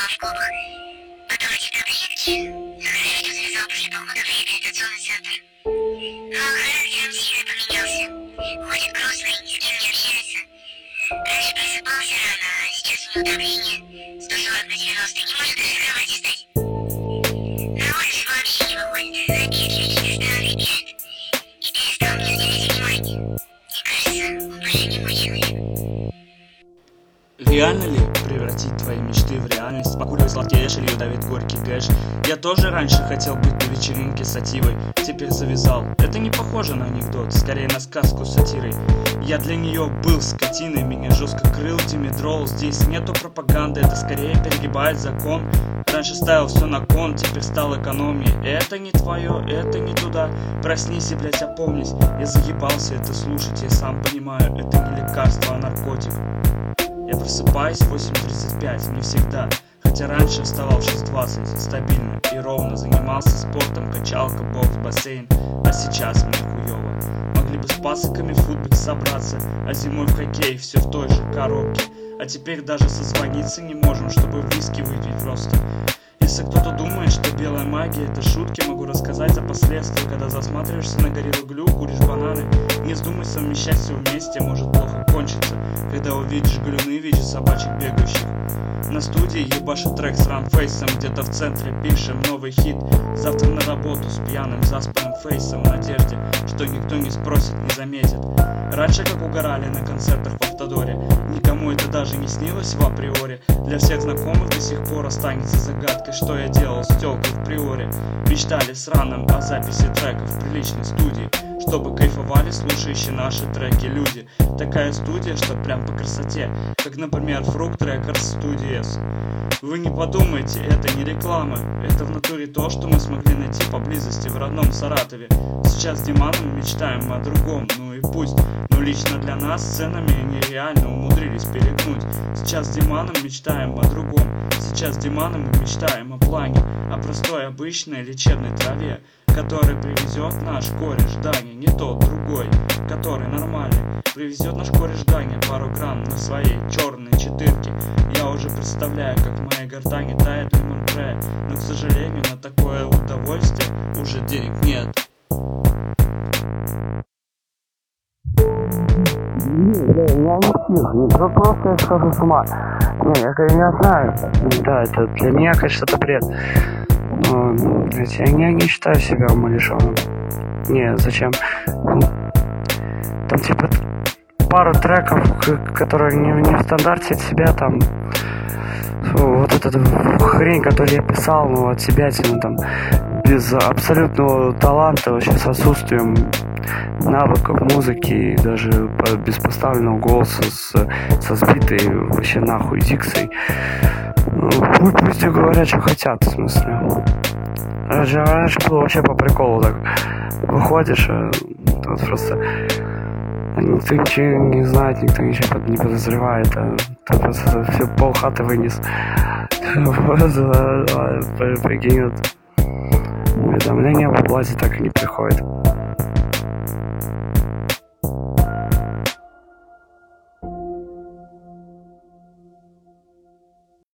в клубах. Потом тебе приедете, Характер связал после похода в реабилитационный центр. Но характером сильно поменялся. Ходит грустный, ни с кем не общается. Раньше просыпался рано, а сейчас у него давление 140/90, не может даже кровати встать. На улицу вообще не выходит, записки лично стал лепет. И перестал мне уделять внимание. Мне кажется, он больше не мой человек. Реально ли превратить твои мечты в реальность? Покуривай сладкий эш или давит горький гэш? Я тоже раньше хотел быть на вечеринке с сативой, теперь завязал. Это не похоже на анекдот, скорее на сказку с сатирой. Я для нее был скотиной, меня жестко крыл Димедрол. Здесь нету пропаганды, это скорее перегибает закон. Раньше ставил все на кон, теперь стал экономией. Это не твое, это не туда. Проснись и, блять, опомнись. Я загибался это слушать, я сам понимаю, это не лекарство, а наркотик. Я просыпаюсь в 8:35, не всегда. Хотя раньше вставал в 6:20, стабильно и ровно. Занимался спортом, качалка, бокс, бассейн. А сейчас мне хуёво. Могли бы с пасыками в футболе собраться, а зимой в хоккей все в той же коробке. А теперь даже созвониться не можем, чтобы виски выпить просто. Если кто-то думает, что белая магия это шутки, могу рассказать о последствиях, когда засматриваешься на гориллу Глю, куришь бананы. Не вздумай совмещать все вместе, может плохо кончиться. Когда увидишь галюны в виде собачек бегающих. На студии ебашит трек с ранфейсом, где-то в центре пишем новый хит. Завтра на работу с пьяным заспанным фейсом, в надежде, что никто не спросит, не заметит. Раньше как угорали на концертах в Автодоре, никому это даже не снилось в априори. Для всех знакомых до сих пор останется загадкой, что я делал с тёлкой в приоре. Мечтали с раном о записи треков в приличной студии, чтобы кайфовали слушающие наши треки люди. Такая студия, что прям по красоте, как, например, Fruit Records Studios. Вы не подумайте, это не реклама, это в натуре то, что мы смогли найти поблизости в родном Саратове. Сейчас с Диманом мечтаем о другом, ну и пусть. Но лично для нас сценами нереально умудрились перегнуть. Сейчас с Диманом мечтаем о другом. Сейчас с Диманом мы мечтаем о плане, о простой обычной лечебной траве, который привезет наш кореш Даня, не тот, другой, который нормальный. Привезет наш кореш Даня пару грамм на своей черной четырке. Я уже представляю, как в моей гортани тает лимон Прэ, но, к сожалению, на такое удовольствие уже денег нет. Я не псих, просто я схожу с ума. Я знаю, да, это для меня, конечно, это бред. Но я не считаю себя умалишенным. Не, зачем? Там типа пару треков, которые не в стандарте от себя, там вот эта хрень, которую я писал, ну, от себя, там, без абсолютного таланта, вообще с отсутствием навыков музыки, даже без поставленного голоса, со сбитой вообще нахуй дикцией. Ну, пусть говорят, что хотят, в смысле. Раньше было вообще по приколу так. Выходишь, вот просто никто ничего не знает, никто ничего не подозревает, а ты просто все полхаты вынес. Прикинь, уведомления в оплате так и не приходит.